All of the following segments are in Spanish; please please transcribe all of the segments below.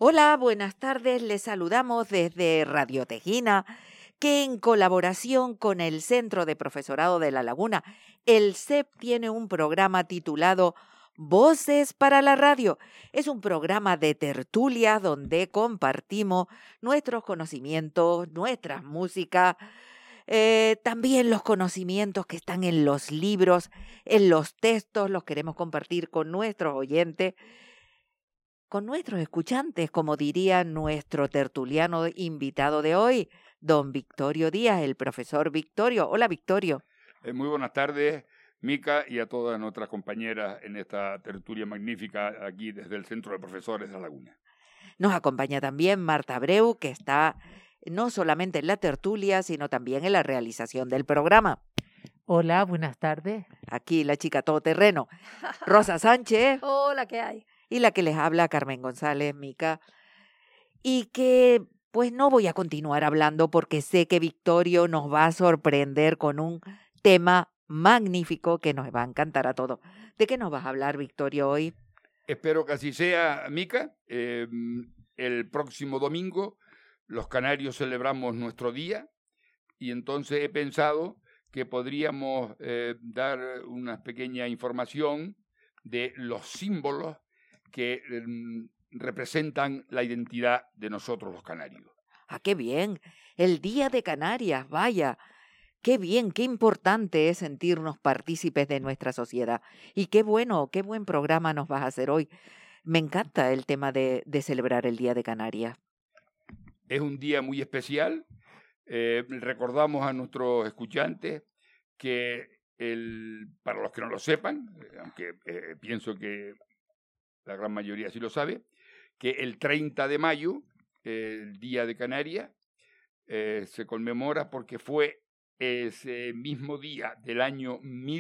Hola, buenas tardes. Les saludamos desde Radio Tejina, que en colaboración con el Centro de Profesorado de La Laguna, el CEP tiene un programa titulado Voces para la Radio. Es un programa de tertulia donde compartimos nuestros conocimientos, nuestras músicas, también los conocimientos que están en los libros, en los textos, los queremos compartir con nuestros oyentes, con nuestros escuchantes, como diría nuestro tertuliano invitado de hoy, don Victorio Díaz, el profesor Victorio. Hola, Victorio. Muy buenas tardes, Mica, y a todas nuestras compañeras en esta tertulia magnífica aquí desde el Centro de Profesores de La Laguna. Nos acompaña también Marta Abreu, que está no solamente en la tertulia, sino también en la realización del programa. Hola, buenas tardes. Aquí la chica todoterreno, Rosa Sánchez. Hola, ¿qué hay? Y la que les habla, Carmen González, Mica. Y que pues no voy a continuar hablando porque sé que Victorio nos va a sorprender con un tema magnífico que nos va a encantar a todos. ¿De qué nos vas a hablar, Victorio, hoy? Espero que así sea, Mica. El próximo domingo los canarios celebramos nuestro día y entonces he pensado que podríamos dar una pequeña información de los símbolos que representan la identidad de nosotros los canarios. ¡Ah, qué bien! El Día de Canarias, vaya. Qué bien, qué importante es sentirnos partícipes de nuestra sociedad. Y qué bueno, qué buen programa nos vas a hacer hoy. Me encanta el tema de celebrar el Día de Canarias. Es un día muy especial. Recordamos a nuestros escuchantes que, para los que no lo sepan, aunque pienso que la gran mayoría sí lo sabe, que el 30 de mayo, el Día de Canarias, se conmemora porque fue ese mismo día del año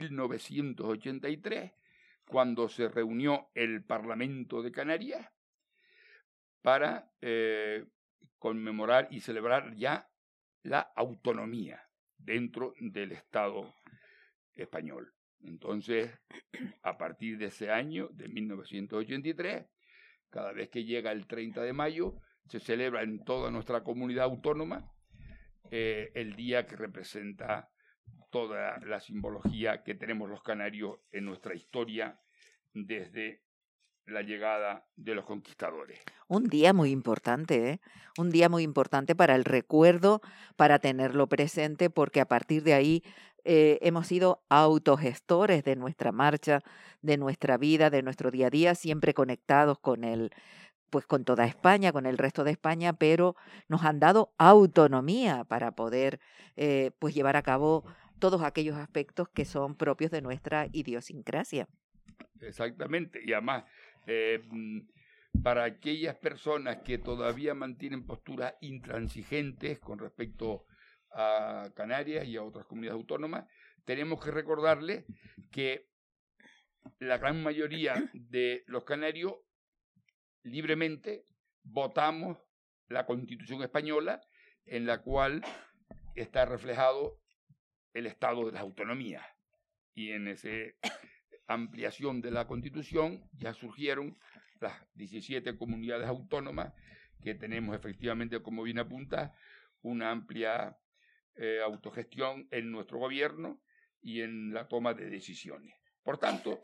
1983 cuando se reunió el Parlamento de Canarias para conmemorar y celebrar ya la autonomía dentro del Estado español. Entonces, a partir de ese año, de 1983, cada vez que llega el 30 de mayo, se celebra en toda nuestra comunidad autónoma el día que representa toda la simbología que tenemos los canarios en nuestra historia desde la llegada de los conquistadores. Un día muy importante, ¿eh? Un día muy importante para el recuerdo, para tenerlo presente, porque a partir de ahí hemos sido autogestores de nuestra marcha, de nuestra vida, de nuestro día a día, siempre conectados con pues con toda España, con el resto de España, pero nos han dado autonomía para poder pues llevar a cabo todos aquellos aspectos que son propios de nuestra idiosincrasia. Exactamente, y además para aquellas personas que todavía mantienen posturas intransigentes con respecto a Canarias y a otras comunidades autónomas, tenemos que recordarles que la gran mayoría de los canarios libremente votamos la Constitución española, en la cual está reflejado el estado de las autonomías. Y en esa ampliación de la Constitución ya surgieron las 17 comunidades autónomas que tenemos efectivamente, como bien apunta, una amplia autogestión en nuestro gobierno y en la toma de decisiones. Por tanto,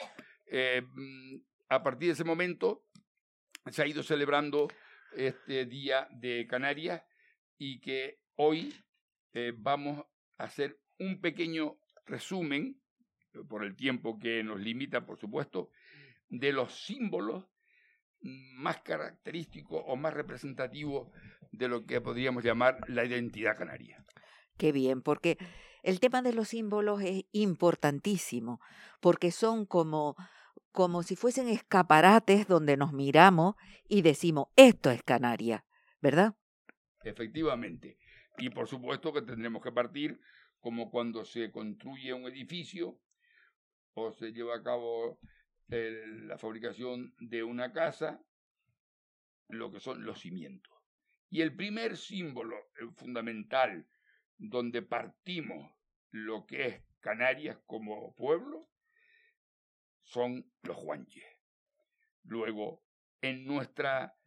a partir de ese momento se ha ido celebrando este Día de Canarias y que hoy vamos a hacer un pequeño resumen, por el tiempo que nos limita, por supuesto, de los símbolos más característicos o más representativos de lo que podríamos llamar la identidad canaria. Qué bien, porque el tema de los símbolos es importantísimo, porque son como si fuesen escaparates donde nos miramos y decimos, esto es Canarias, ¿verdad? Efectivamente. Y por supuesto que tendremos que partir como cuando se construye un edificio o se lleva a cabo la fabricación de una casa, lo que son los cimientos. Y el primer símbolo fundamental donde partimos lo que es Canarias como pueblo son los guanches. Luego, en nuestra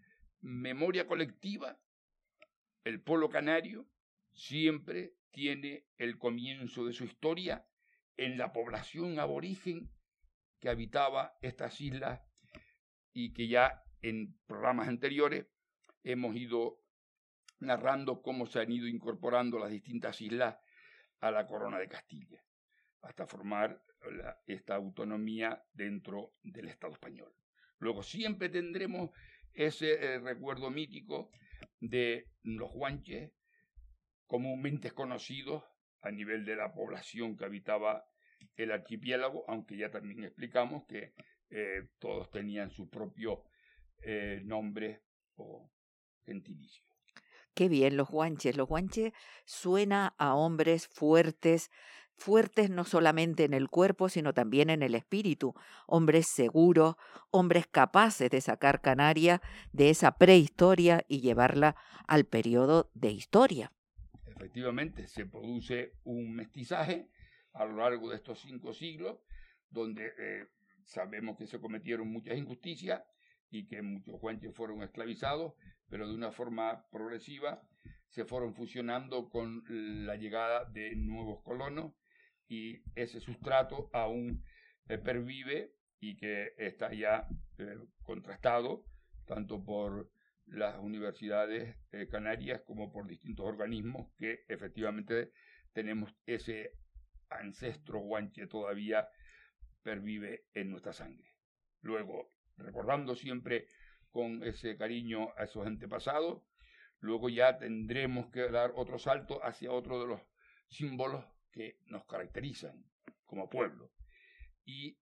memoria colectiva, el pueblo canario siempre tiene el comienzo de su historia en la población aborigen que habitaba estas islas y que ya en programas anteriores hemos ido narrando cómo se han ido incorporando las distintas islas a la corona de Castilla, hasta formar esta autonomía dentro del Estado español. Luego siempre tendremos ese recuerdo mítico de los guanches, comúnmente conocidos a nivel de la población que habitaba el archipiélago, aunque ya también explicamos que todos tenían su propio nombre o gentilicio. Qué bien, los guanches. Los guanches suena a hombres fuertes, fuertes no solamente en el cuerpo, sino también en el espíritu. Hombres seguros, hombres capaces de sacar Canarias de esa prehistoria y llevarla al periodo de historia. Efectivamente, se produce un mestizaje a lo largo de estos 5 siglos, donde sabemos que se cometieron muchas injusticias y que muchos guanches fueron esclavizados, pero de una forma progresiva se fueron fusionando con la llegada de nuevos colonos y ese sustrato aún pervive y que está ya contrastado tanto por las universidades canarias como por distintos organismos que efectivamente tenemos ese ancestro guanche todavía pervive en nuestra sangre. Luego, recordando siempre con ese cariño a esos antepasados, luego ya tendremos que dar otro salto hacia otro de los símbolos que nos caracterizan como pueblo, y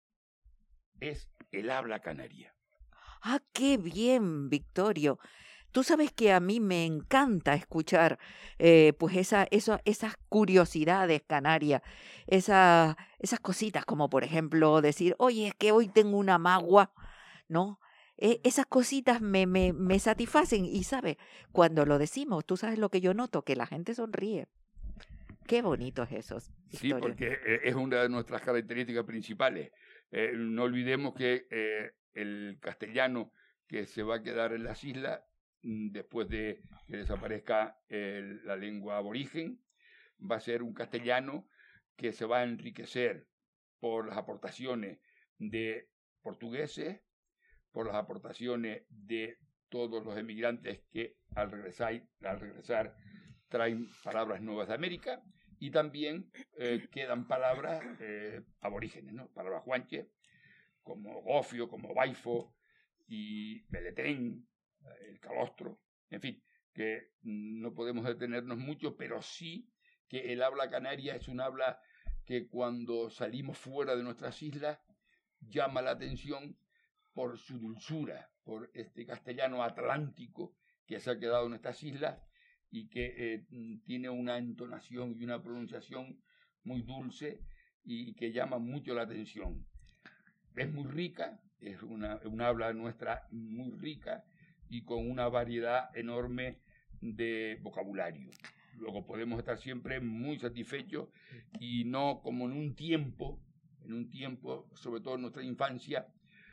es el habla canaria. ¡Ah, qué bien, Victorio! Tú sabes que a mí me encanta escuchar pues esas curiosidades canarias, esas cositas como por ejemplo decir, oye, es que hoy tengo una magua, ¿no? Esas cositas me satisfacen y, ¿sabes? Cuando lo decimos, tú sabes lo que yo noto, que la gente sonríe. Qué bonitos esos. Sí, Victorio. porque es una de nuestras características principales. No olvidemos que el castellano que se va a quedar en las islas después de que desaparezca la lengua aborigen, va a ser un castellano que se va a enriquecer por las aportaciones de portugueses, por las aportaciones de todos los emigrantes que al regresar traen palabras nuevas de América, y también quedan palabras aborígenes, ¿no? Palabras guanches, como gofio, como baifo y beletén, el calostro, en fin, que no podemos detenernos mucho, pero sí que el habla canaria es un habla que cuando salimos fuera de nuestras islas llama la atención por su dulzura, por este castellano atlántico que se ha quedado en estas islas y que tiene una entonación y una pronunciación muy dulce y que llama mucho la atención. Es muy rica, es una habla nuestra muy rica y con una variedad enorme de vocabulario. Luego podemos estar siempre muy satisfechos y no como en un tiempo, sobre todo en nuestra infancia,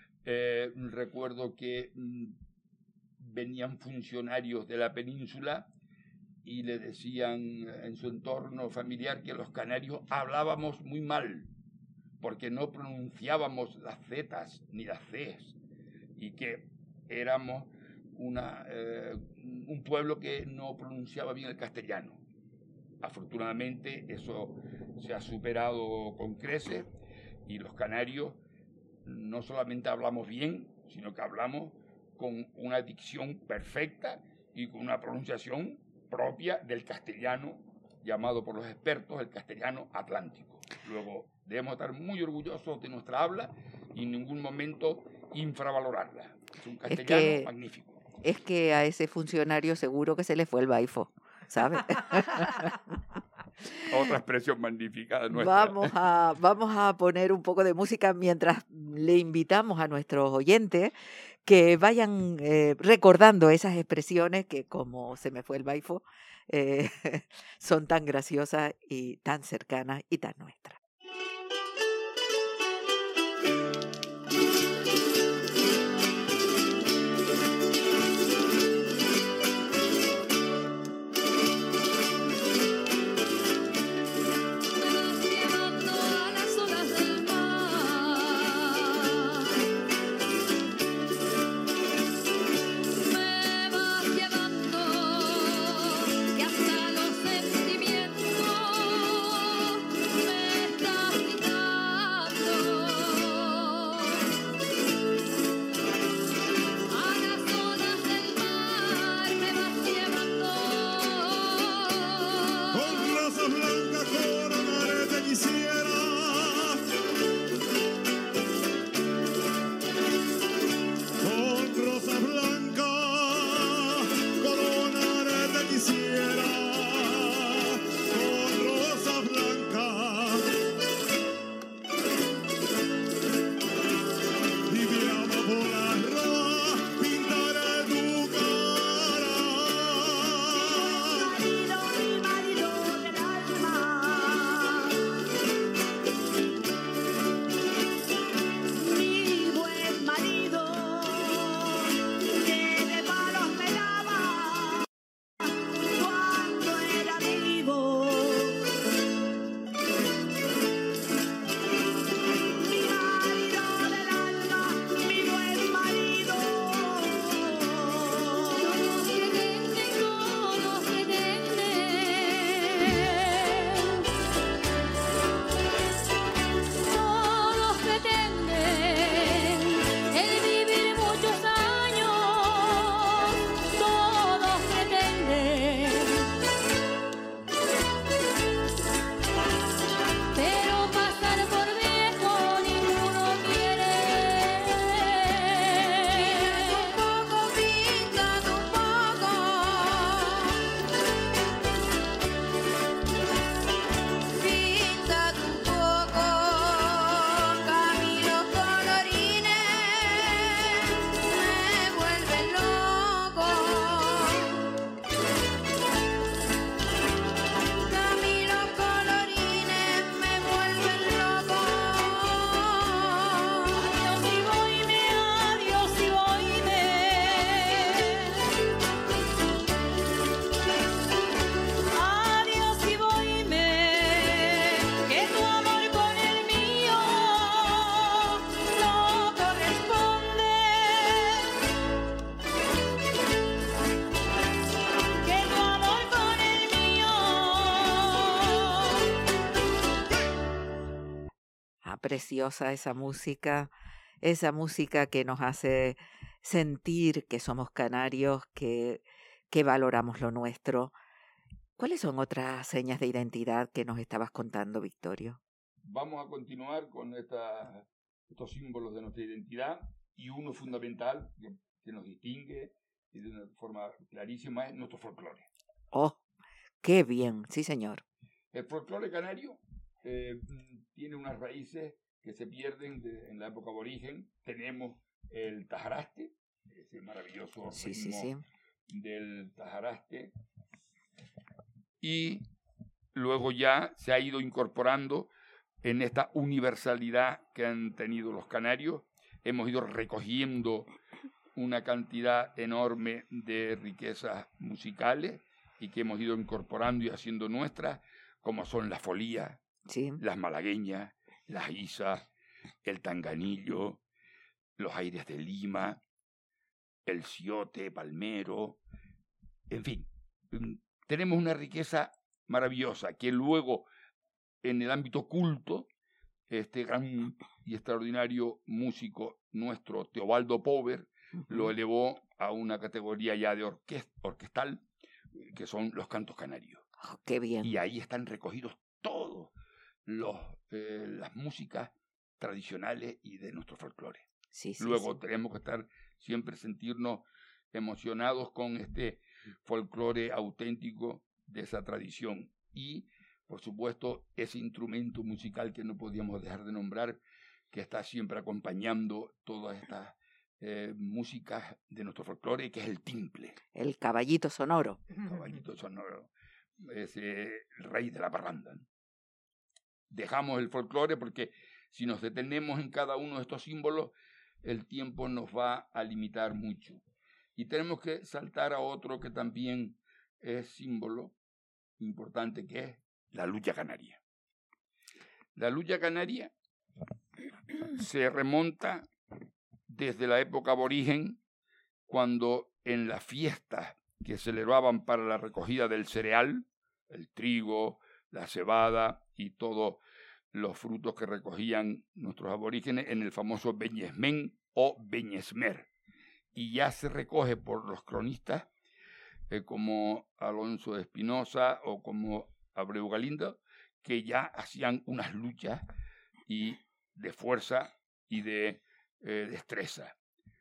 recuerdo que venían funcionarios de la península y le decían en su entorno familiar que los canarios hablábamos muy mal, porque no pronunciábamos las zetas ni las cs, y que éramos un pueblo que no pronunciaba bien el castellano. Afortunadamente eso se ha superado con creces y los canarios no solamente hablamos bien, sino que hablamos con una dicción perfecta y con una pronunciación propia del castellano, llamado por los expertos el castellano atlántico. Luego, debemos estar muy orgullosos de nuestra habla y en ningún momento infravalorarla. Es un castellano magnífico. Es que a ese funcionario seguro que se le fue el baifo, ¿sabes? Otra expresión magnífica de nuestra. Vamos a poner un poco de música mientras le invitamos a nuestros oyentes que vayan recordando esas expresiones que, como se me fue el baifo, son tan graciosas y tan cercanas y tan nuestras. Preciosa esa música que nos hace sentir que somos canarios, que valoramos lo nuestro. ¿Cuáles son otras señas de identidad que nos estabas contando, Victorio? Vamos a continuar con estos símbolos de nuestra identidad, y uno fundamental que nos distingue y de una forma clarísima es nuestro folclore. ¡Oh, qué bien! Sí, señor. El folclore canario tiene unas raíces que se pierden en la época aborigen. Tenemos el tajaraste, ese maravilloso ritmo del tajaraste, y luego ya se ha ido incorporando en esta universalidad que han tenido los canarios. Hemos ido recogiendo una cantidad enorme de riquezas musicales y que hemos ido incorporando y haciendo nuestras, como son la folía, las malagueñas, las isas, el tanganillo, los aires de Lima, el ciote, palmero, en fin. Tenemos una riqueza maravillosa que luego, en el ámbito culto, este gran y extraordinario músico nuestro, Teobaldo Pover, lo elevó a una categoría ya de orquestal, que son los cantos canarios. Oh, ¡qué bien! Y ahí están recogidos todos las músicas tradicionales y de nuestro folclore. Luego tenemos que siempre sentirnos emocionados con este folclore auténtico de esa tradición. Y, por supuesto, ese instrumento musical que no podíamos dejar de nombrar, que está siempre acompañando todas estas músicas de nuestro folclore, que es el timple. El caballito sonoro. El caballito sonoro. Es el rey de la parranda, ¿no? Dejamos el folclore porque si nos detenemos en cada uno de estos símbolos, el tiempo nos va a limitar mucho. Y tenemos que saltar a otro que también es símbolo importante, que es la lucha canaria. La lucha canaria se remonta desde la época aborigen, cuando en las fiestas que celebraban para la recogida del cereal, el trigo, la cebada y todos los frutos que recogían nuestros aborígenes en el famoso Beñesmén o Beñesmer. Y ya se recoge por los cronistas como Alonso de Espinosa o como Abreu Galindo, que ya hacían unas luchas y de fuerza y de destreza.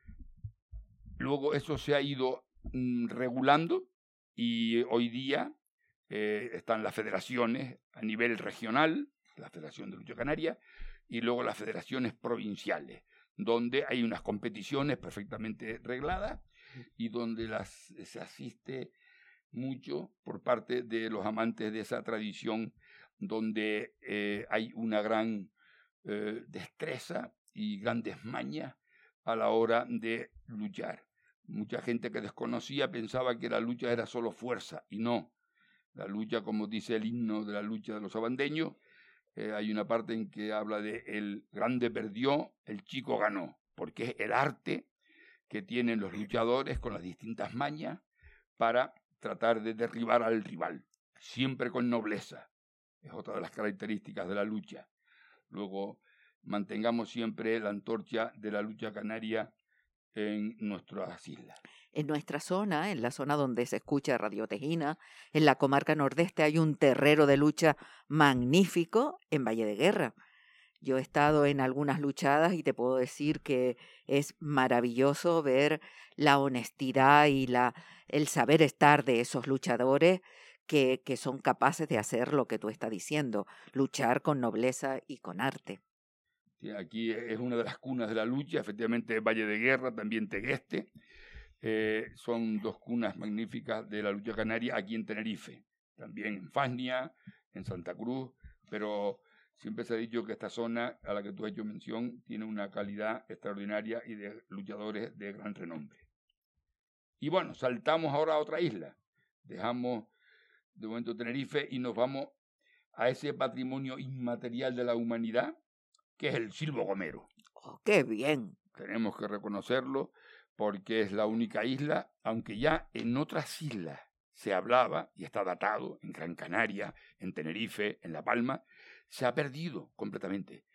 Luego eso se ha ido regulando y hoy día están las federaciones a nivel regional, la Federación de Lucha Canaria, y luego las federaciones provinciales, donde hay unas competiciones perfectamente regladas y donde se asiste mucho por parte de los amantes de esa tradición, donde hay una gran destreza y grandes mañas a la hora de luchar. Mucha gente que desconocía pensaba que la lucha era solo fuerza, y no. La lucha, como dice el himno de la lucha de los abandeños, hay una parte en que habla de el grande perdió, el chico ganó, porque es el arte que tienen los luchadores con las distintas mañas para tratar de derribar al rival, siempre con nobleza. Es otra de las características de la lucha. Luego, mantengamos siempre la antorcha de la lucha canaria en nuestras islas. En nuestra zona, en la zona donde se escucha Radio Tejina, en la comarca nordeste, hay un terrero de lucha magnífico en Valle de Guerra. Yo he estado en algunas luchadas y te puedo decir que es maravilloso ver la honestidad y el saber estar de esos luchadores que son capaces de hacer lo que tú estás diciendo, luchar con nobleza y con arte. Sí, aquí es una de las cunas de la lucha, efectivamente Valle de Guerra, también Tegueste. Son dos cunas magníficas de la lucha canaria aquí en Tenerife, también en Fasnia, en Santa Cruz, pero siempre se ha dicho que esta zona a la que tú has hecho mención tiene una calidad extraordinaria y de luchadores de gran renombre. Y bueno, saltamos ahora a otra isla, dejamos de momento Tenerife y nos vamos a ese patrimonio inmaterial de la humanidad que es el silbo gomero. ¡Oh, qué bien! Tenemos que reconocerlo, porque es la única isla, aunque ya en otras islas se hablaba, y está datado, en Gran Canaria, en Tenerife, en La Palma, se ha perdido completamente.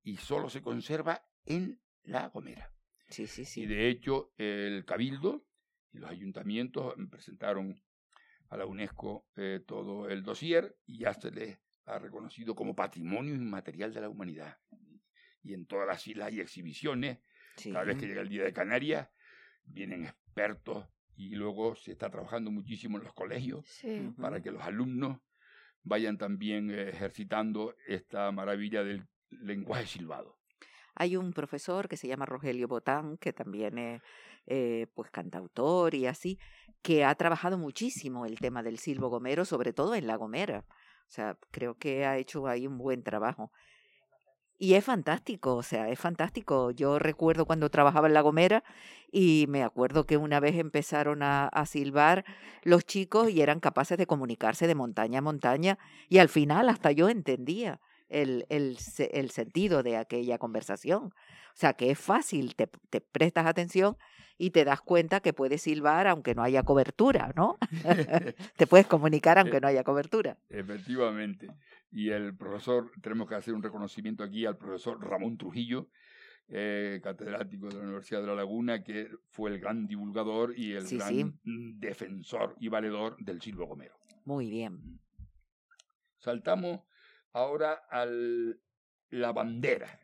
y solo se conserva en La Gomera. Sí, sí, sí. Y de hecho el Cabildo y los ayuntamientos presentaron a la UNESCO todo el dossier y ya se les ha reconocido como patrimonio inmaterial de la humanidad. Y en todas las islas hay exhibiciones. Sí. Cada vez que llega el Día de Canarias vienen expertos y luego se está trabajando muchísimo en los colegios para que los alumnos vayan también ejercitando esta maravilla del lenguaje silbado. Hay un profesor que se llama Rogelio Botán, que también es pues cantautor y así, que ha trabajado muchísimo el tema del silbo gomero, sobre todo en La Gomera. O sea, creo que ha hecho ahí un buen trabajo. Y es fantástico, o sea, es fantástico. Yo recuerdo cuando trabajaba en La Gomera y me acuerdo que una vez empezaron a silbar los chicos y eran capaces de comunicarse de montaña a montaña y al final hasta yo entendía el sentido de aquella conversación. O sea, que es fácil, te prestas atención y te das cuenta que puedes silbar aunque no haya cobertura, ¿no? Te puedes comunicar aunque no haya cobertura. Efectivamente. Y el profesor, tenemos que hacer un reconocimiento aquí al profesor Ramón Trujillo, catedrático de la Universidad de La Laguna, que fue el gran divulgador y el gran defensor y valedor del silbo gomero. Muy bien. Saltamos ahora a la bandera.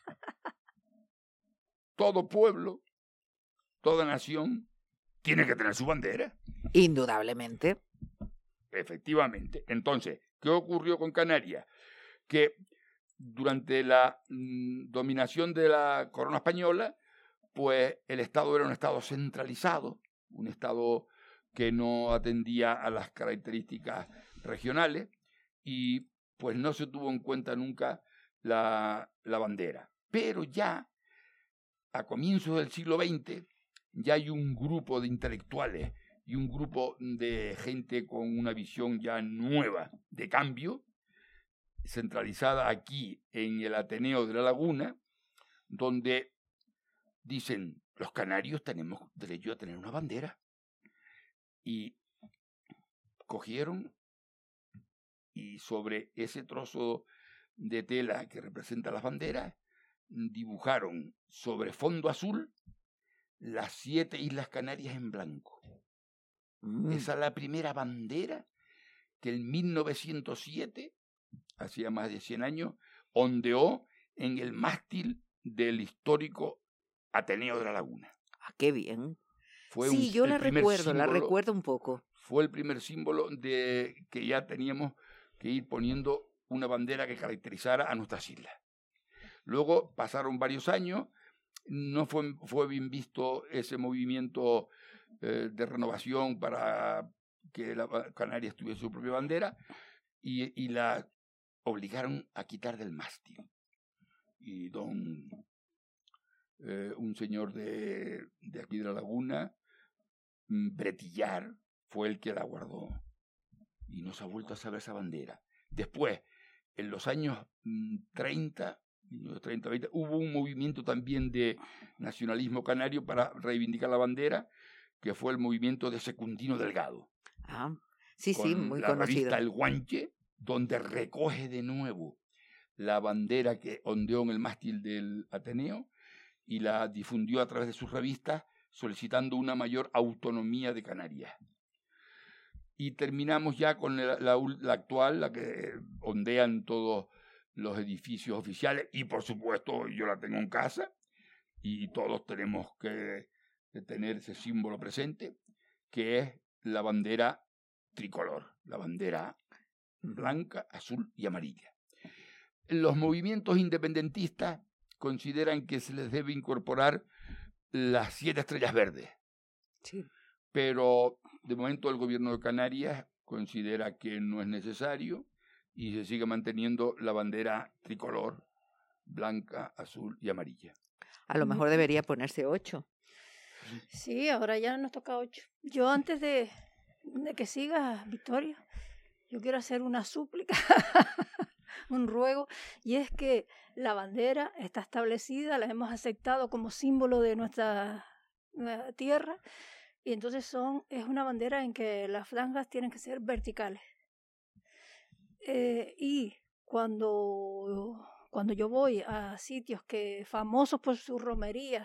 Todo pueblo, toda nación tiene que tener su bandera. Indudablemente. Efectivamente. Entonces, ¿qué ocurrió con Canarias? Que durante la dominación de la corona española, pues el Estado era un Estado centralizado, un Estado que no atendía a las características regionales y pues no se tuvo en cuenta nunca la bandera. Pero ya a comienzos del siglo XX ya hay un grupo de intelectuales y un grupo de gente con una visión ya nueva de cambio, centralizada aquí en el Ateneo de La Laguna, donde dicen, los canarios tenemos derecho a tener una bandera. Y cogieron y sobre ese trozo de tela que representa las banderas, dibujaron sobre fondo azul las 7 Islas Canarias en blanco. Esa es la primera bandera que en 1907, hacía más de 100 años, ondeó en el mástil del histórico Ateneo de La Laguna. Ah, qué bien. Fue sí, yo la recuerdo un poco. Fue el primer símbolo de que ya teníamos que ir poniendo una bandera que caracterizara a nuestras islas. Luego pasaron varios años, no fue bien visto ese movimiento de renovación para que la Canarias tuviese su propia bandera y la obligaron a quitar del mástil. Y un señor de aquí de La Laguna, Bretillar, fue el que la guardó y no se ha vuelto a saber esa bandera. Después, en los años 30, 20, hubo un movimiento también de nacionalismo canario para reivindicar la bandera, que fue el movimiento de Secundino Delgado. Ah, sí, con sí, muy la conocido. Revista El Guanche, donde recoge de nuevo la bandera que ondeó en el mástil del Ateneo y la difundió a través de sus revistas, solicitando una mayor autonomía de Canarias. Y terminamos ya con la actual, la que ondean todos los edificios oficiales, y por supuesto yo la tengo en casa, y todos tenemos que tener ese símbolo presente, que es la bandera tricolor, la bandera blanca, azul y amarilla. Los movimientos independentistas consideran que se les debe incorporar las 7 estrellas verdes. Sí. Pero de momento el gobierno de Canarias considera que no es necesario y se sigue manteniendo la bandera tricolor, blanca, azul y amarilla. A lo mejor debería ponerse 8. Sí, ahora ya nos toca 8. Yo antes de que sigas, Victoria, yo quiero hacer una súplica, un ruego, y es que la bandera está establecida, la hemos aceptado como símbolo de nuestra tierra, y entonces es una bandera en que las franjas tienen que ser verticales. Y cuando cuando yo voy a sitios que famosos por sus romerías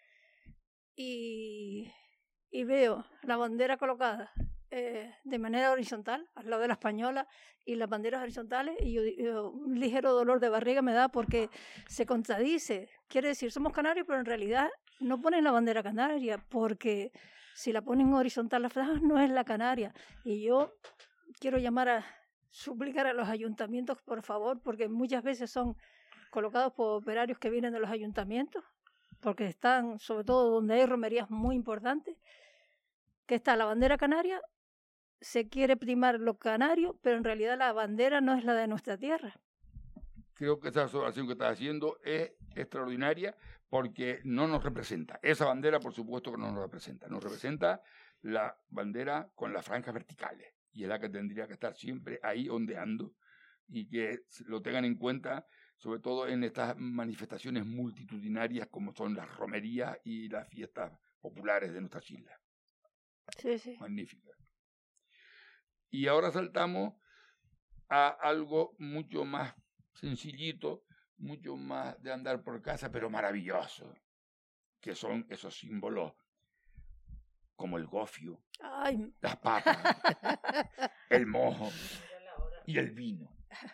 y veo la bandera colocada de manera horizontal, al lado de la española, y las banderas horizontales, y yo un ligero dolor de barriga me da porque se contradice. Quiere decir, somos canarios, pero en realidad no ponen la bandera canaria, porque si la ponen horizontal las franjas no es la canaria. Y yo quiero suplicar a los ayuntamientos, por favor, porque muchas veces son colocados por operarios que vienen de los ayuntamientos, porque están, sobre todo donde hay romerías muy importantes, que está la bandera canaria, se quiere primar lo canario, pero en realidad la bandera no es la de nuestra tierra. Creo que esa observación que estás haciendo es extraordinaria porque no nos representa. Esa bandera, por supuesto, que no nos representa. Nos representa la bandera con las franjas verticales, y es la que tendría que estar siempre ahí ondeando, y que lo tengan en cuenta, sobre todo en estas manifestaciones multitudinarias como son las romerías y las fiestas populares de nuestras islas. Sí, sí. Magnífica. Y ahora saltamos a algo mucho más sencillito, mucho más de andar por casa, pero maravilloso, que son esos símbolos como el gofio, Ay. las papas, el mojo y el vino.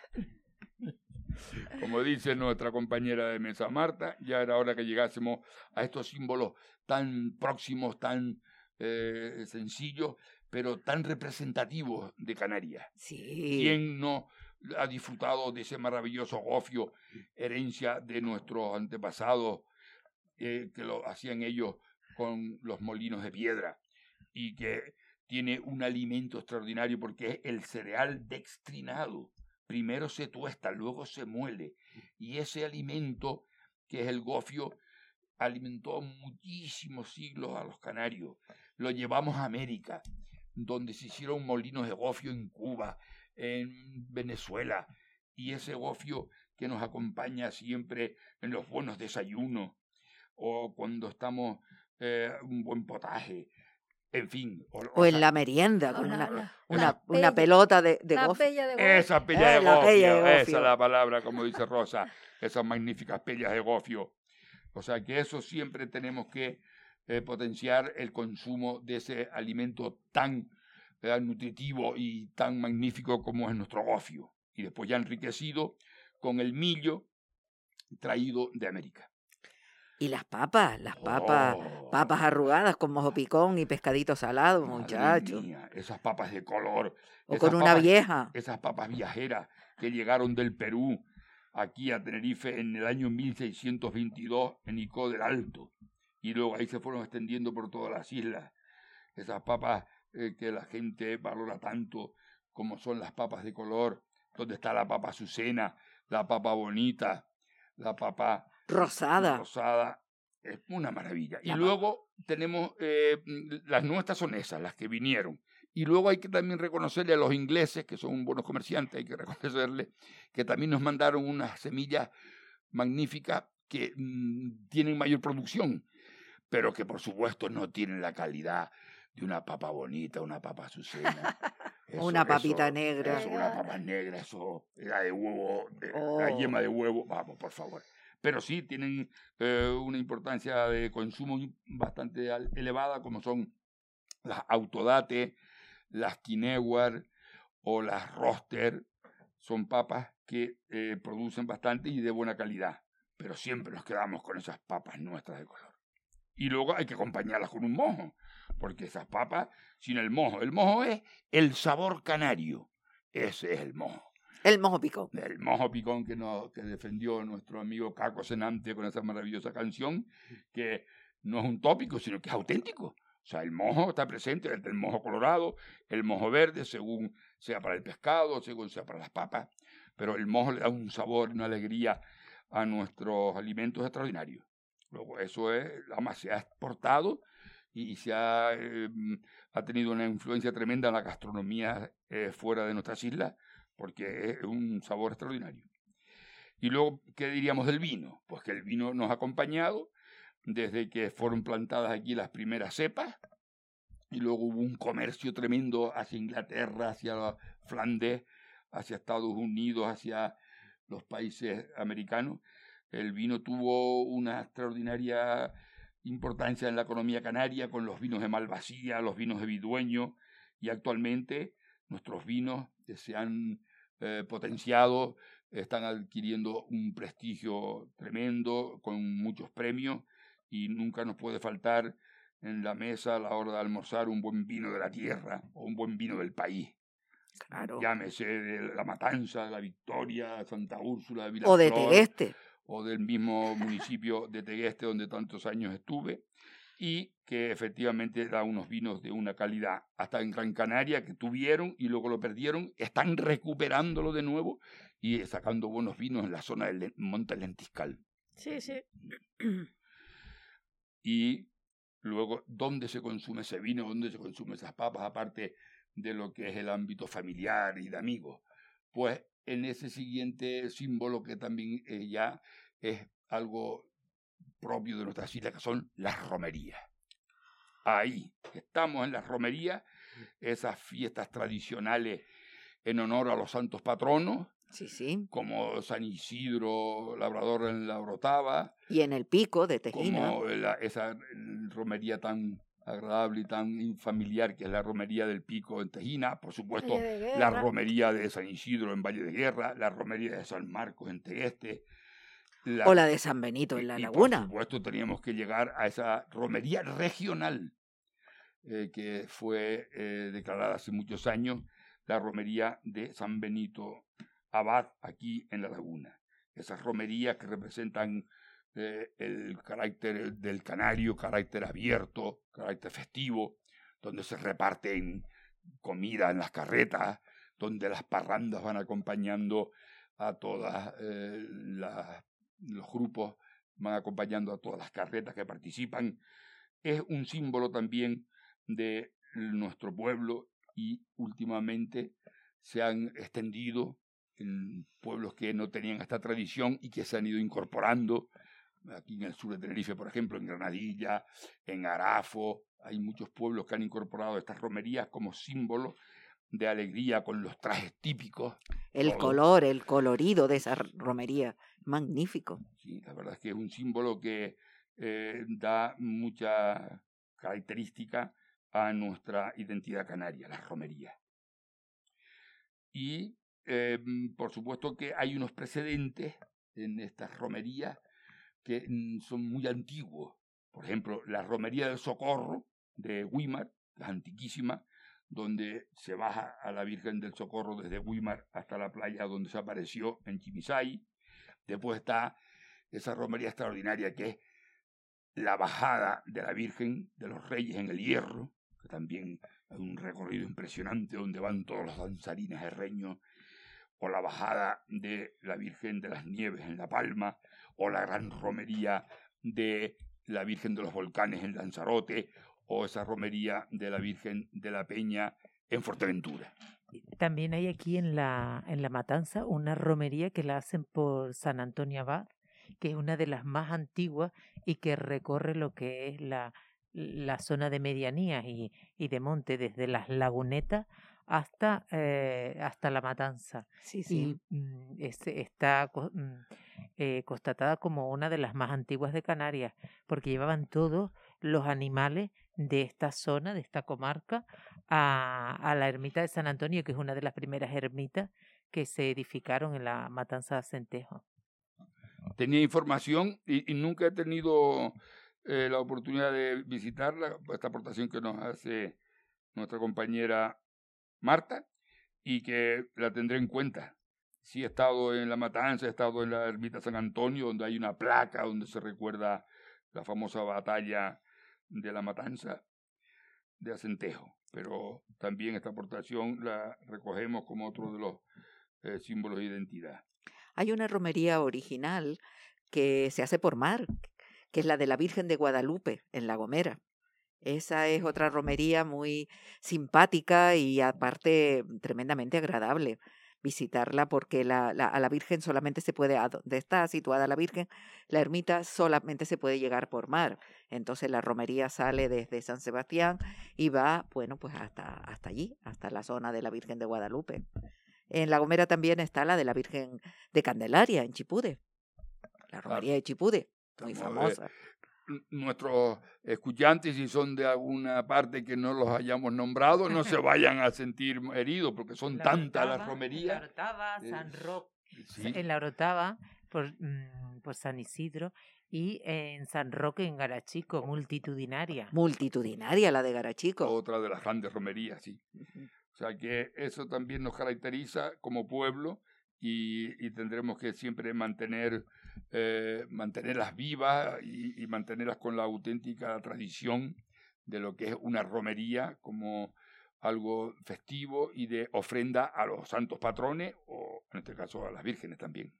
Como dice nuestra compañera de mesa Marta, ya era hora que llegásemos a estos símbolos tan próximos, tan sencillos, pero tan representativos de Canarias. Sí. ¿Quién no ha disfrutado de ese maravilloso gofio, herencia de nuestros antepasados, que lo hacían ellos con los molinos de piedra, y que tiene un alimento extraordinario porque es el cereal dextrinado? Primero se tuesta, luego se muele, y ese alimento, que es el gofio, alimentó muchísimos siglos a los canarios. Lo llevamos a América, donde se hicieron molinos de gofio en Cuba, en Venezuela, y ese gofio que nos acompaña siempre en los buenos desayunos, o cuando estamos un buen potaje, en fin. O en la merienda, con una pella, pelota de la gofio. pella de gofio. Esa pella de la pella de gofio, esa gofio. es la palabra, como dice Rosa, esas magníficas pellas de gofio. O sea que eso siempre tenemos que potenciar el consumo de ese alimento tan nutritivo y tan magnífico como es nuestro gofio. Y después ya enriquecido con el millo traído de América. Y las papas, papas arrugadas con mojo picón y pescadito salado, muchachos. Esas papas de color. O con una vieja. Esas papas viajeras que llegaron del Perú aquí a Tenerife en el año 1622 en Icó del Alto. Y luego ahí se fueron extendiendo por todas las islas. Esas papas que la gente valora tanto, como son las papas de color, donde está la papa azucena, la papa bonita, la papa rosada. Es una maravilla. Y luego tenemos, las nuestras son esas, las que vinieron. Y luego hay que también reconocerle a los ingleses, que son buenos comerciantes, hay que reconocerle que también nos mandaron unas semillas magníficas que tienen mayor producción, pero que por supuesto no tienen la calidad de una papa bonita, una papa azucena. Una papita negra. Una papa negra, la de huevo, la yema de huevo, vamos, por favor. Pero sí tienen una importancia de consumo bastante elevada, como son las Autodate, las Kinewar o las Roster. Son papas que producen bastante y de buena calidad, pero siempre nos quedamos con esas papas nuestras de color. Y luego hay que acompañarlas con un mojo, porque esas papas sin el mojo es el sabor canario, ese es el mojo. El mojo picón. El mojo picón que defendió nuestro amigo Caco Senante con esa maravillosa canción, que no es un tópico, sino que es auténtico. O sea, el mojo está presente, el mojo colorado, el mojo verde, según sea para el pescado, según sea para las papas, pero el mojo le da un sabor, una alegría a nuestros alimentos extraordinarios. Luego eso además se ha exportado y se ha tenido una influencia tremenda en la gastronomía fuera de nuestras islas, porque es un sabor extraordinario. Y luego, ¿qué diríamos del vino? Pues que el vino nos ha acompañado desde que fueron plantadas aquí las primeras cepas, y luego hubo un comercio tremendo hacia Inglaterra, hacia Flandes, hacia Estados Unidos, hacia los países americanos. El vino tuvo una extraordinaria importancia en la economía canaria con los vinos de Malvasía, los vinos de Vidueño, y actualmente nuestros vinos que se han potenciado están adquiriendo un prestigio tremendo con muchos premios, y nunca nos puede faltar en la mesa a la hora de almorzar un buen vino de la tierra o un buen vino del país. Claro. Llámese de La Matanza, de La Victoria, de Santa Úrsula, de O de Vilaflor, Tegueste. o del mismo municipio de Tegueste donde tantos años estuve, y que efectivamente da unos vinos de una calidad. Hasta en Gran Canaria, que tuvieron y luego lo perdieron, están recuperándolo de nuevo y sacando buenos vinos en la zona del Monte Lentiscal. Sí, sí. Y luego, ¿dónde se consume ese vino? ¿Dónde se consumen esas papas? Aparte de lo que es el ámbito familiar y de amigos. Pues en ese siguiente símbolo que también ya es algo propio de nuestras islas, que son las romerías. Ahí estamos en las romerías, esas fiestas tradicionales en honor a los santos patronos, Sí, sí. como San Isidro Labrador en la Orotava, Y en el Pico de Tejina. como esa romería tan agradable y tan familiar que es la romería del Pico en Tejina, por supuesto la romería de San Isidro en Valle de Guerra, la romería de San Marcos en Tegueste, o la de San Benito en La Laguna. Por supuesto teníamos que llegar a esa romería regional que fue declarada hace muchos años, la romería de San Benito Abad aquí en La Laguna. Esas romerías que representan el carácter del canario, carácter abierto, carácter festivo, donde se reparten comida en las carretas, donde las parrandas van acompañando a todas los grupos, van acompañando a todas las carretas que participan. Es un símbolo también de nuestro pueblo, y últimamente se han extendido en pueblos que no tenían esta tradición y que se han ido incorporando. Aquí en el sur de Tenerife, por ejemplo, en Granadilla, en Arafo, hay muchos pueblos que han incorporado estas romerías como símbolo de alegría, con los trajes típicos. El color, el colorido de esa romería, magnífico. Sí, la verdad es que es un símbolo que da mucha característica a nuestra identidad canaria, las romerías. Y por supuesto que hay unos precedentes en estas romerías que son muy antiguos. Por ejemplo, la romería del Socorro de Güímar, la antiquísima, donde se baja a la Virgen del Socorro desde Güímar hasta la playa donde se apareció en Chimisay. Después está esa romería extraordinaria que es la bajada de la Virgen de los Reyes en el Hierro, que también es un recorrido impresionante donde van todos los danzarines herreños, o la bajada de la Virgen de las Nieves en La Palma, o la gran romería de la Virgen de los Volcanes en Lanzarote, o esa romería de la Virgen de la Peña en Fuerteventura. También hay aquí en la Matanza una romería que la hacen por San Antonio Abad, que es una de las más antiguas y que recorre lo que es la zona de medianías y de monte, desde las Lagunetas hasta la Matanza. Sí, sí. Y está constatada como una de las más antiguas de Canarias, porque llevaban todos los animales de esta zona, de esta comarca, a la ermita de San Antonio, que es una de las primeras ermitas que se edificaron en la Matanza de Acentejo. Tenía información y nunca he tenido la oportunidad de visitarla, esta aportación que nos hace nuestra compañera Marta, y que la tendré en cuenta. Sí he estado en La Matanza, he estado en la ermita San Antonio, donde hay una placa donde se recuerda la famosa batalla de La Matanza de Acentejo, pero también esta aportación la recogemos como otro de los símbolos de identidad. Hay una romería original que se hace por mar, que es la de la Virgen de Guadalupe, en La Gomera. Esa es otra romería muy simpática y aparte tremendamente agradable visitarla, porque a la Virgen solamente se puede, a donde está situada la Virgen, la ermita solamente se puede llegar por mar. Entonces la romería sale desde San Sebastián y va, bueno, pues hasta allí, hasta la zona de la Virgen de Guadalupe. En La Gomera también está la de la Virgen de Candelaria, en Chipude. La romería de Chipude, muy famosa. Nuestros escuchantes, si son de alguna parte que no los hayamos nombrado, no se vayan a sentir heridos, porque son tantas las romerías. En la Orotava, San Roque, Sí. en la Orotava, por San Isidro, y en San Roque, en Garachico, multitudinaria. Multitudinaria la de Garachico. Otra de las grandes romerías, sí. O sea que eso también nos caracteriza como pueblo y tendremos que siempre mantenerlas vivas y mantenerlas con la auténtica tradición de lo que es una romería como algo festivo y de ofrenda a los santos patrones o en este caso a las vírgenes también.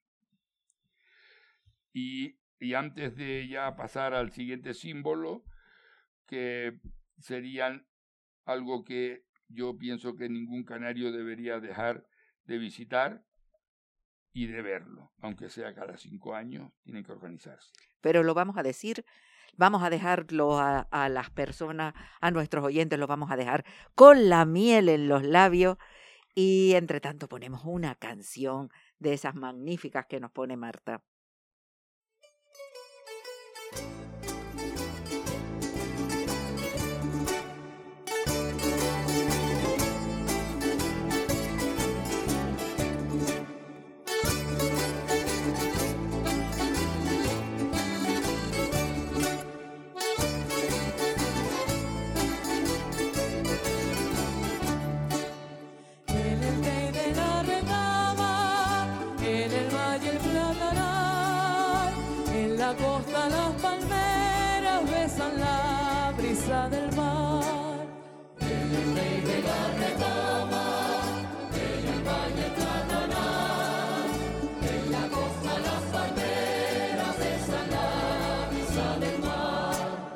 Y antes de ya pasar al siguiente símbolo, que serían algo que yo pienso que ningún canario debería dejar de visitar y de verlo, aunque sea cada 5 años, tienen que organizarse. Pero lo vamos a decir, vamos a dejarlo a las personas, a nuestros oyentes, lo vamos a dejar con la miel en los labios y entre tanto ponemos una canción de esas magníficas que nos pone Marta. la costa las palmeras besan la brisa del mar. El rey de la retama, en el valle Tacaná. En la costa las palmeras besan la brisa del mar.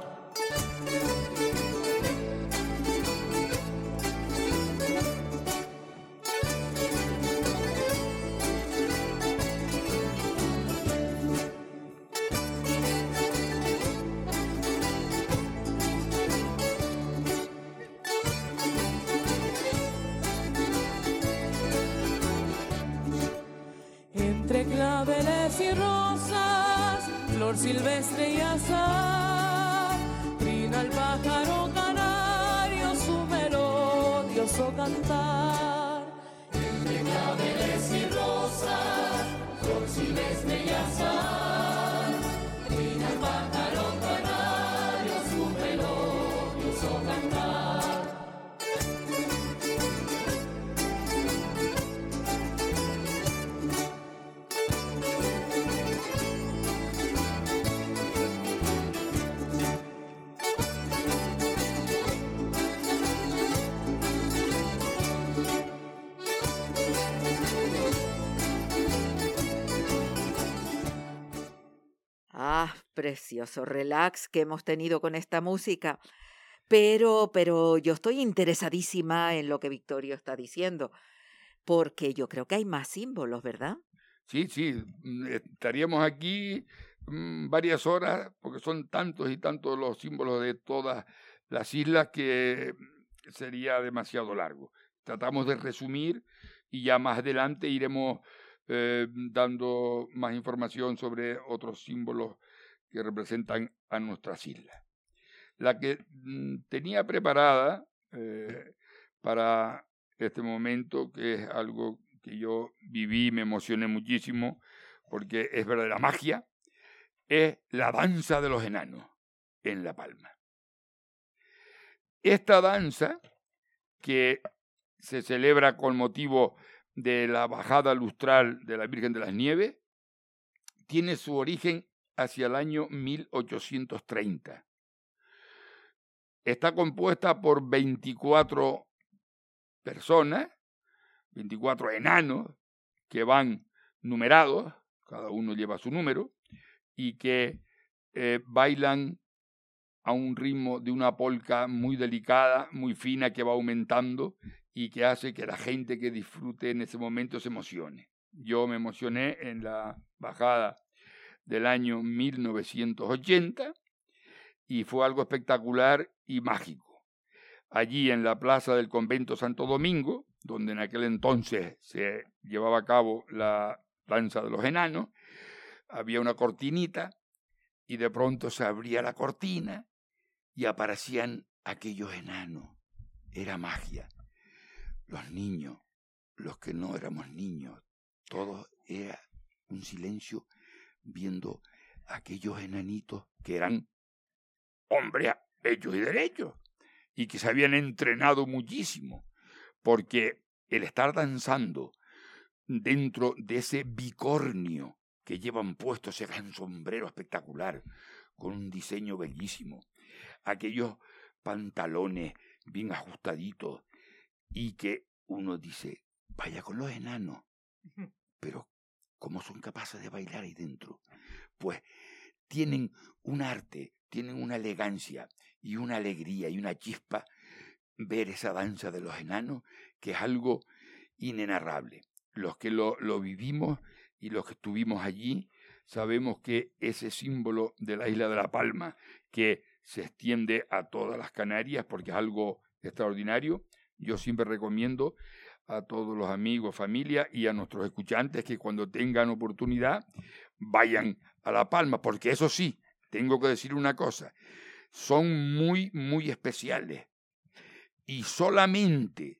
Entre claveles y rosas, flor silvestre y azar, trina el pájaro canario su melodioso cantar. Entre claveles y rosas, flor silvestre y azar, trina el pájaro canario su melodioso cantar. Precioso relax que hemos tenido con esta música, pero yo estoy interesadísima en lo que Victorio está diciendo, porque yo creo que hay más símbolos, ¿verdad? Sí, estaríamos aquí varias horas, porque son tantos y tantos los símbolos de todas las islas que sería demasiado largo. Tratamos de resumir y ya más adelante iremos dando más información sobre otros símbolos que representan a nuestras islas. La que tenía preparada para este momento, que es algo que yo viví y me emocioné muchísimo, porque es verdadera magia, es la danza de los enanos en La Palma. Esta danza, que se celebra con motivo de la bajada lustral de la Virgen de las Nieves, tiene su origen hacia el año 1830. Está compuesta por 24 personas, 24 enanos que van numerados, cada uno lleva su número, y que bailan a un ritmo de una polca muy delicada, muy fina, que va aumentando y que hace que la gente que disfrute en ese momento se emocione. Yo me emocioné en la bajada del año 1980 y fue algo espectacular y mágico. Allí en la plaza del convento Santo Domingo donde en aquel entonces se llevaba a cabo la danza de los enanos, había una cortinita y de pronto se abría la cortina y aparecían aquellos enanos. Era magia. Los niños, los que no éramos niños, todos era un silencio viendo aquellos enanitos que eran hombres hechos y derechos y que se habían entrenado muchísimo, porque el estar danzando dentro de ese bicornio que llevan puesto ese gran sombrero espectacular con un diseño bellísimo, aquellos pantalones bien ajustaditos y que uno dice, vaya con los enanos, pero ¿cómo son capaces de bailar ahí dentro? Pues tienen un arte, tienen una elegancia y una alegría y una chispa ver esa danza de los enanos, que es algo inenarrable. Los que lo vivimos y los que estuvimos allí sabemos que ese símbolo de la isla de La Palma, que se extiende a todas las Canarias porque es algo extraordinario, yo siempre recomiendo a todos los amigos, familia y a nuestros escuchantes que cuando tengan oportunidad vayan a La Palma, porque eso sí, tengo que decir una cosa, son muy, muy especiales y solamente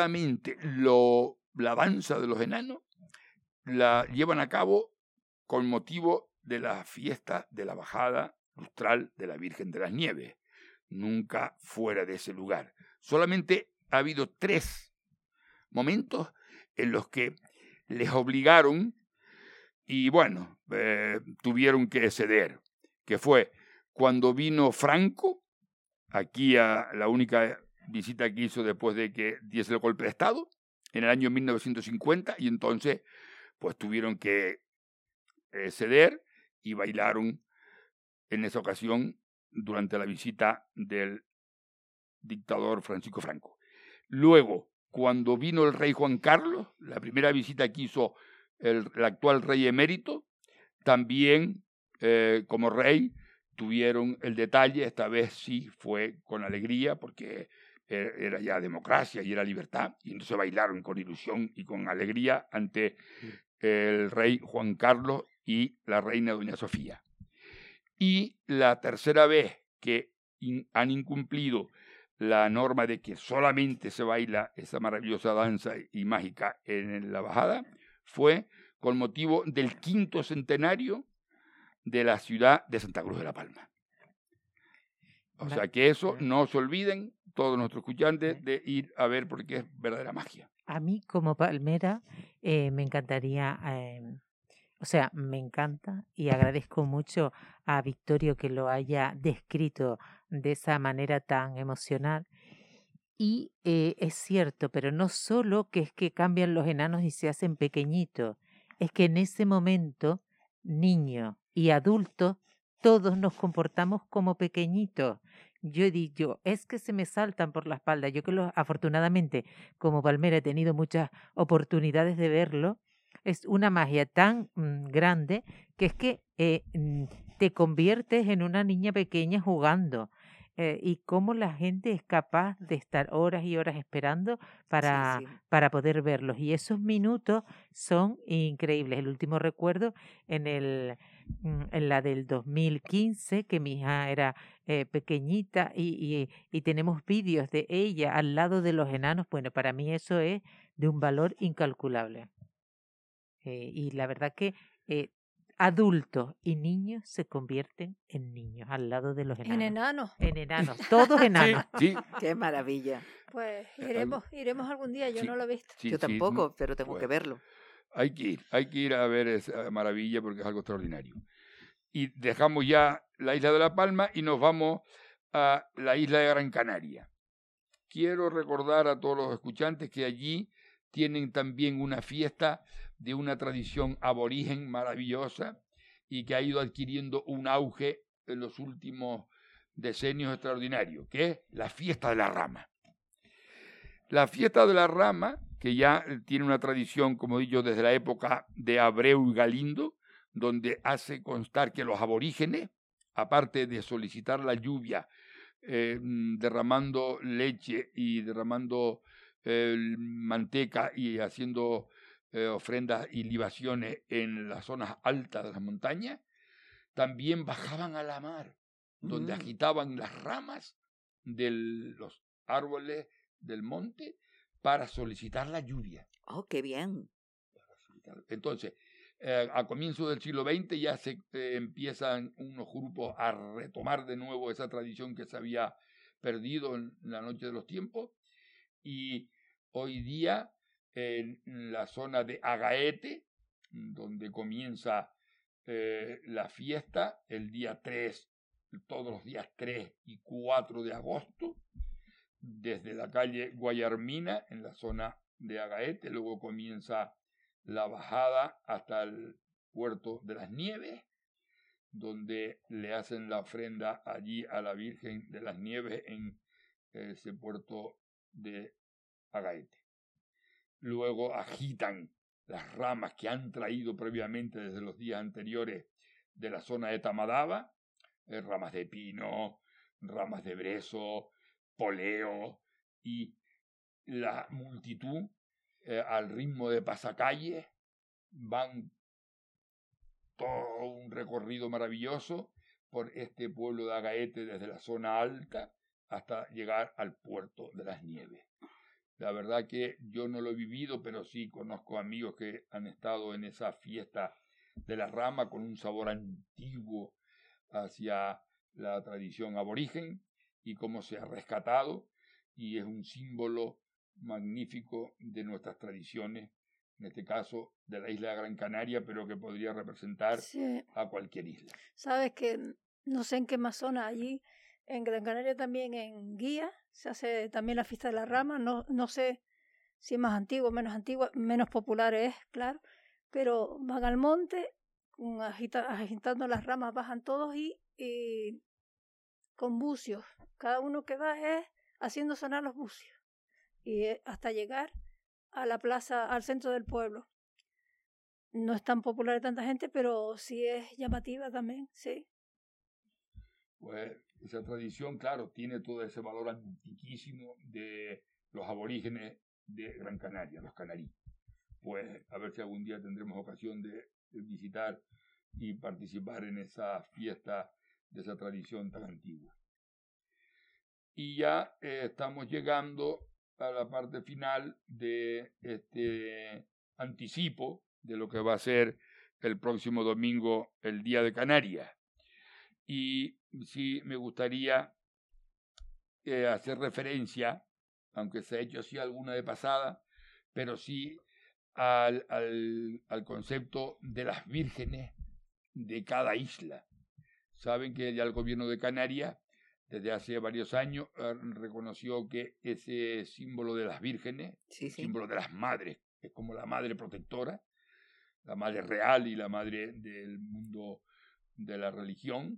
la danza de los enanos la llevan a cabo con motivo de la fiesta de la bajada lustral de la Virgen de las Nieves, nunca fuera de ese lugar. Solamente ha habido 3 momentos en los que les obligaron y bueno, tuvieron que ceder, que fue cuando vino Franco, aquí a la única visita que hizo después de que diese el golpe de Estado, en el año 1950, y entonces pues tuvieron que ceder y bailaron en esa ocasión durante la visita del dictador Francisco Franco. Luego, cuando vino el rey Juan Carlos, la primera visita que hizo el actual rey emérito, también como rey tuvieron el detalle, esta vez sí fue con alegría, porque era ya democracia y era libertad, y entonces bailaron con ilusión y con alegría ante el rey Juan Carlos y la reina doña Sofía. Y la tercera vez que han incumplido la norma de que solamente se baila esa maravillosa danza y mágica en la bajada fue con motivo del 5º centenario de la ciudad de Santa Cruz de la Palma. O sea que eso no se olviden todos nuestros escuchantes de ir a ver, porque es verdadera magia. A mí como palmera me encantaría, me encanta y agradezco mucho a Victorio que lo haya descrito de esa manera tan emocional. Y es cierto, pero no solo que es que cambian los enanos y se hacen pequeñitos, es que en ese momento, niños y adultos, todos nos comportamos como pequeñitos. Yo he dicho, es que se me saltan por la espalda. Yo que afortunadamente, como palmera, he tenido muchas oportunidades de verlo. Es una magia tan grande que es que te conviertes en una niña pequeña jugando. Y cómo la gente es capaz de estar horas y horas esperando para poder verlos. Y esos minutos son increíbles. El último recuerdo en la del 2015, que mi hija era pequeñita y tenemos vídeos de ella al lado de los enanos. Bueno, para mí eso es de un valor incalculable. Y la verdad que adultos y niños se convierten en niños al lado de los enanos. En enanos. En enanos, todos enanos. Sí. Qué maravilla. Pues iremos algún día, yo no lo he visto. Yo tampoco, pero tengo que verlo. Hay que ir a ver esa maravilla porque es algo extraordinario. Y dejamos ya la isla de La Palma y nos vamos a la isla de Gran Canaria. Quiero recordar a todos los escuchantes que allí tienen también una fiesta de una tradición aborigen maravillosa y que ha ido adquiriendo un auge en los últimos decenios extraordinarios, que es la fiesta de la rama. La fiesta de la rama, que ya tiene una tradición, como he dicho, desde la época de Abreu y Galindo, donde hace constar que los aborígenes, aparte de solicitar la lluvia, derramando leche y derramando manteca y haciendo ofrendas y libaciones en las zonas altas de las montañas, también bajaban a la mar, donde agitaban las ramas de los árboles del monte para solicitar la lluvia. ¡Oh, qué bien! Entonces, a comienzos del siglo XX ya se empiezan unos grupos a retomar de nuevo esa tradición que se había perdido en la noche de los tiempos, y hoy día en la zona de Agaete, donde comienza la fiesta el día 3, todos los días 3 y 4 de agosto, desde la calle Guayarmina en la zona de Agaete, luego comienza la bajada hasta el puerto de las Nieves, donde le hacen la ofrenda allí a la Virgen de las Nieves en ese puerto de Agaete. Luego agitan las ramas que han traído previamente desde los días anteriores de la zona de Tamadaba, ramas de pino, ramas de brezo, poleo, y la multitud al ritmo de pasacalles van todo un recorrido maravilloso por este pueblo de Agaete desde la zona alta hasta llegar al puerto de las Nieves. La verdad que yo no lo he vivido, pero sí conozco amigos que han estado en esa fiesta de la rama con un sabor antiguo hacia la tradición aborigen y cómo se ha rescatado, y es un símbolo magnífico de nuestras tradiciones, en este caso de la isla de Gran Canaria, pero que podría representar a cualquier isla. Sabes que no sé en qué más zona allí, en Gran Canaria también, en Guía, se hace también la fiesta de la rama. No sé si es más antigua o menos popular es, claro, pero van al monte, agitando las ramas, bajan todos y con bucios. Cada uno que va es haciendo sonar los bucios, y hasta llegar a la plaza, al centro del pueblo. No es tan popular de tanta gente, pero sí es llamativa también, sí. Pues esa tradición, claro, tiene todo ese valor antiquísimo de los aborígenes de Gran Canaria, los canarí. Pues a ver si algún día tendremos ocasión de visitar y participar en esa fiesta de esa tradición tan antigua. Y ya estamos llegando a la parte final de este anticipo de lo que va a ser el próximo domingo, el Día de Canarias. Y sí me gustaría hacer referencia, aunque se ha hecho así alguna de pasada, pero sí al concepto de las vírgenes de cada isla. Saben que ya el gobierno de Canarias, desde hace varios años, reconoció que ese símbolo de las vírgenes, símbolo de las madres, es como la madre protectora, la madre real y la madre del mundo de la religión,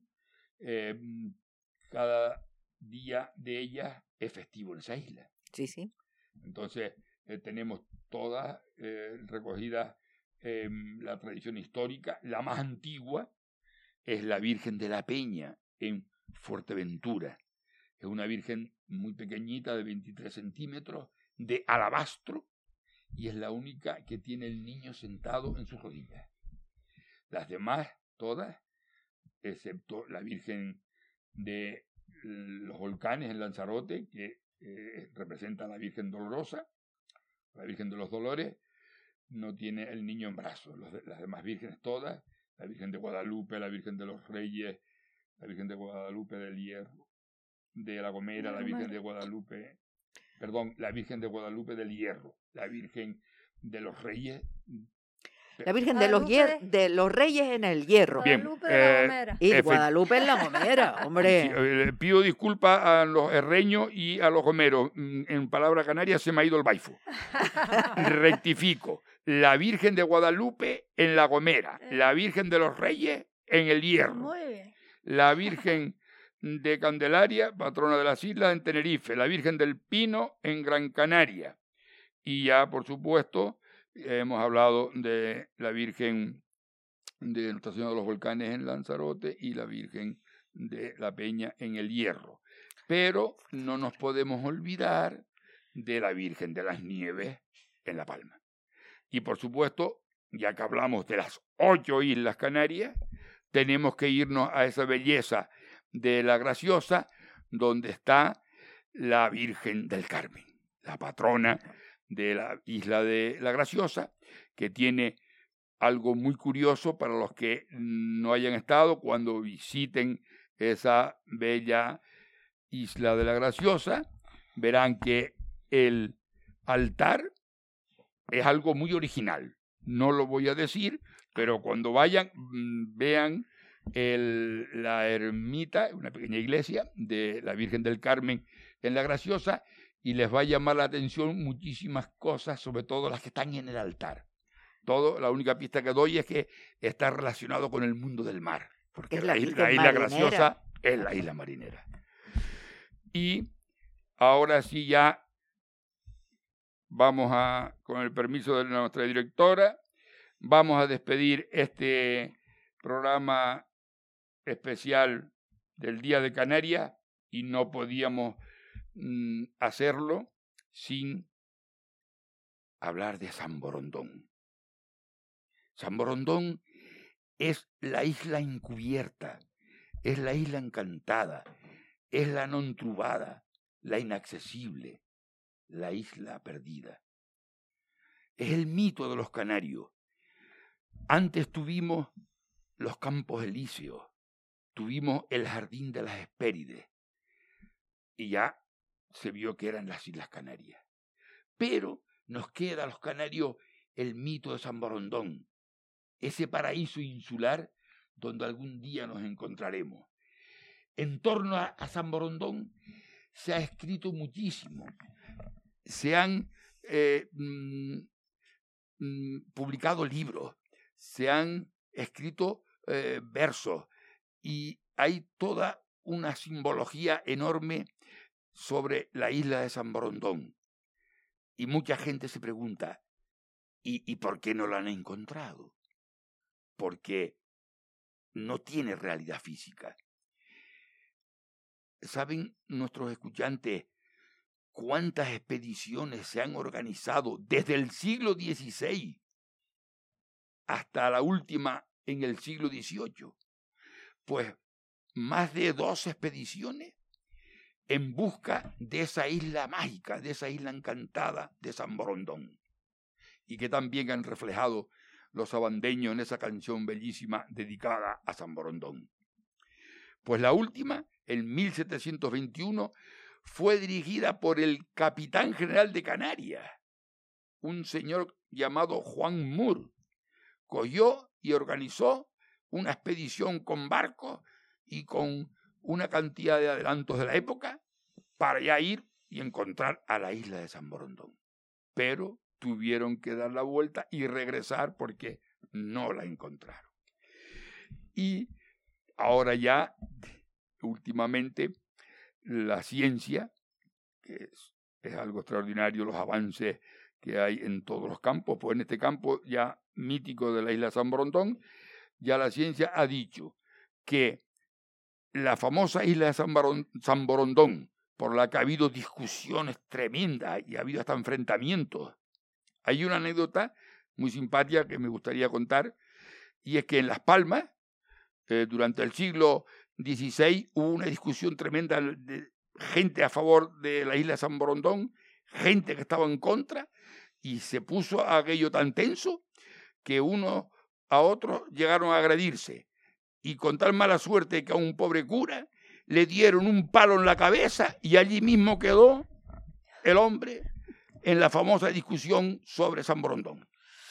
cada día de ellas es festivo en esa isla. Sí, sí. Entonces tenemos todas recogidas la tradición histórica. La más antigua es la Virgen de la Peña en Fuerteventura. Es una virgen muy pequeñita, de 23 centímetros, de alabastro, y es la única que tiene el niño sentado en sus rodillas. Las demás, todas, excepto la Virgen de los Volcanes en Lanzarote, que representa a la Virgen Dolorosa, la Virgen de los Dolores, no tiene el niño en brazos. Las demás vírgenes todas, la Virgen de Guadalupe, la Virgen de los Reyes, la Virgen de Guadalupe del Hierro, de La Gomera, la Virgen de Guadalupe, la Virgen de Guadalupe del Hierro, la Virgen de los Reyes. La Virgen de los Reyes en el Hierro. Bien, Guadalupe de la Gomera. Y Guadalupe en la Gomera, hombre. Sí, pido disculpas a los herreños y a los gomeros. En palabra canaria se me ha ido el baifo. Rectifico. La Virgen de Guadalupe en la Gomera. La Virgen de los Reyes en el Hierro. Muy bien. La Virgen de Candelaria, patrona de las islas, en Tenerife. La Virgen del Pino en Gran Canaria. Y ya, por supuesto, hemos hablado de la Virgen de Nuestra Señora de los Volcanes en Lanzarote y la Virgen de la Peña en el Hierro. Pero no nos podemos olvidar de la Virgen de las Nieves en La Palma. Y por supuesto, ya que hablamos de las 8 Islas Canarias, tenemos que irnos a esa belleza de La Graciosa, donde está la Virgen del Carmen, la patrona de la isla de La Graciosa, que tiene algo muy curioso para los que no hayan estado. Cuando visiten esa bella isla de La Graciosa, verán que el altar es algo muy original. No lo voy a decir, pero cuando vayan, vean la ermita, una pequeña iglesia de la Virgen del Carmen en La Graciosa, y les va a llamar la atención muchísimas cosas, sobre todo las que están en el altar. La única pista que doy es que está relacionado con el mundo del mar, porque es la isla Graciosa es la isla marinera. Y ahora sí ya vamos con el permiso de nuestra directora, vamos a despedir este programa especial del Día de Canarias, y no podíamos hacerlo sin hablar de San Borondón. San Borondón es la isla encubierta, es la isla encantada, es la non trubada, la inaccesible, la isla perdida. Es el mito de los canarios. Antes tuvimos los campos elíseos, tuvimos el jardín de las Hespérides, y ya se vio que eran las Islas Canarias. Pero nos queda a los canarios el mito de San Borondón, ese paraíso insular donde algún día nos encontraremos. En torno a San Borondón se ha escrito muchísimo, se han publicado libros, se han escrito versos, y hay toda una simbología enorme sobre la isla de San Borondón. Y mucha gente se pregunta, ¿y por qué no la han encontrado? Porque no tiene realidad física. ¿Saben nuestros escuchantes cuántas expediciones se han organizado desde el siglo XVI hasta la última en el siglo XVIII? Pues más de 12 expediciones en busca de esa isla mágica, de esa isla encantada de San Borondón, y que también han reflejado los sabandeños en esa canción bellísima dedicada a San Borondón. Pues la última, en 1721, fue dirigida por el capitán general de Canarias, un señor llamado Juan Mur. Cogió y organizó una expedición con barcos y con una cantidad de adelantos de la época para ya ir y encontrar a la isla de San Borondón. Pero tuvieron que dar la vuelta y regresar porque no la encontraron. Y ahora ya, últimamente, la ciencia, que es algo extraordinario, los avances que hay en todos los campos, pues en este campo ya mítico de la isla de San Borondón, ya la ciencia ha dicho que la famosa isla de San Borondón, por la que ha habido discusiones tremendas y ha habido hasta enfrentamientos. Hay una anécdota muy simpática que me gustaría contar, y es que en Las Palmas, durante el siglo XVI, hubo una discusión tremenda de gente a favor de la isla de San Borondón, gente que estaba en contra, y se puso aquello tan tenso que uno a otro llegaron a agredirse. Y con tal mala suerte que a un pobre cura le dieron un palo en la cabeza y allí mismo quedó el hombre en la famosa discusión sobre San Borondón.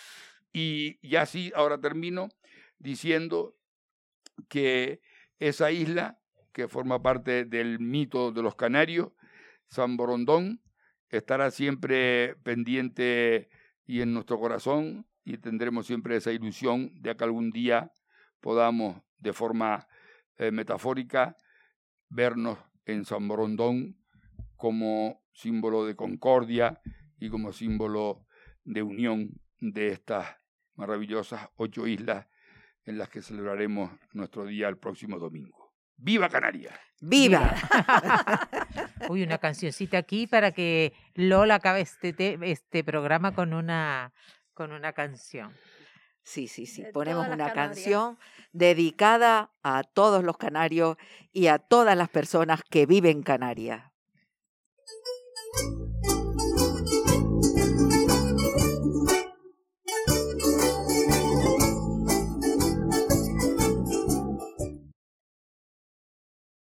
Y así ahora termino diciendo que esa isla, que forma parte del mito de los canarios, San Borondón, estará siempre pendiente y en nuestro corazón, y tendremos siempre esa ilusión de que algún día podamos, de forma metafórica, vernos en San Borondón como símbolo de concordia y como símbolo de unión de estas maravillosas 8 islas en las que celebraremos nuestro día el próximo domingo. ¡Viva Canarias! ¡Viva! Uy, una cancioncita aquí para que Lola acabe este programa con una canción. Sí. De Ponemos todas las una Canarias. canción dedicada a todos los canarios y a todas las personas que viven en Canarias.